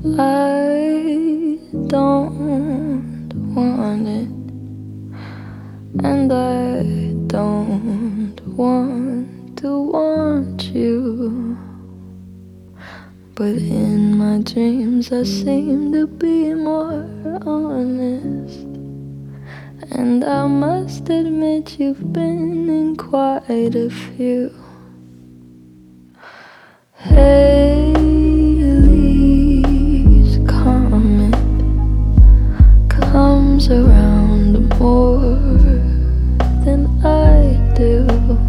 I don't want it, and I don't want to want you. But in my dreams I seem to be more honest, and I must admit you've been in quite a few. Haley's comet comes around more than I do,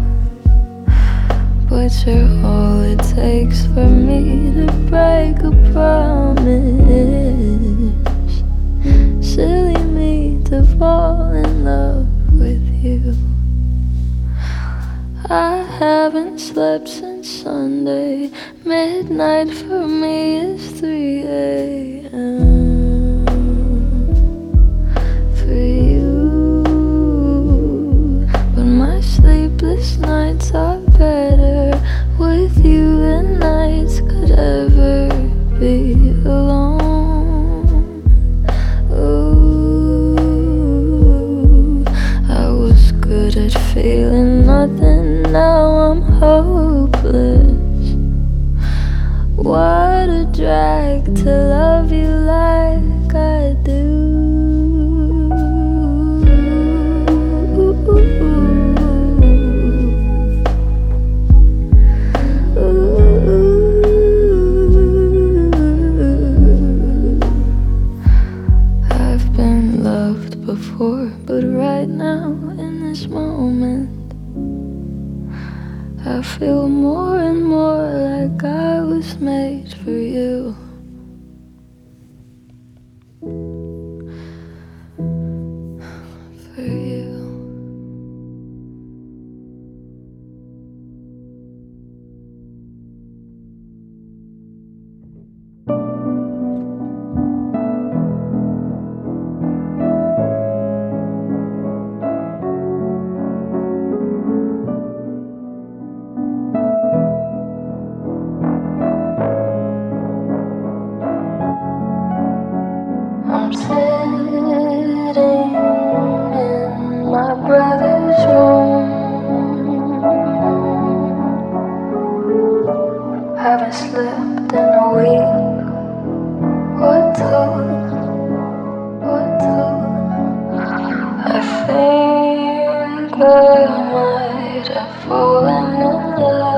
but you're all it takes for me to break a promise. Silly me to fall in love with you. I haven't slept since Sunday. Midnight for me is 3 a.m. for you, but my sleepless nights are better with you than nights could ever be alone. Ooh, I was good at feeling nothing, now I'm hopeless. What a drag to love you like I do. I've been loved before, but right now in this moment I feel more and more like I was made for you. For you. I'm sitting in my brother's room. Haven't slept in a week or two. I think I might have fallen in love.